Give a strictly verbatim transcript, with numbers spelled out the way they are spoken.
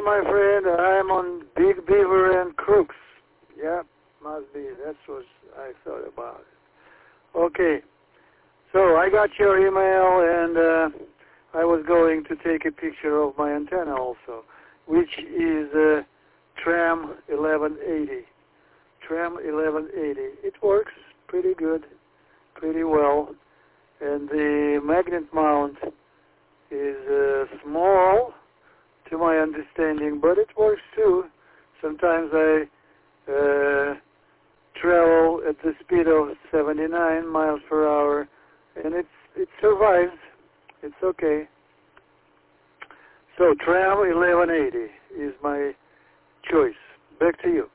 my friend. I'm on Big Beaver and Crooks. Yeah, must be. That's what I thought about it. Okay. So I got your email, and uh, I was going to take a picture of my antenna also, which is uh, Tram eleven eighty. Tram eleven eighty. It works pretty good, pretty well, and the magnet mount is uh, small, to my understanding, but it works too. Sometimes I uh, travel at the speed of seventy-nine miles per hour, and it's it survives. It's okay. So Tram eleven eighty is my choice. Back to you.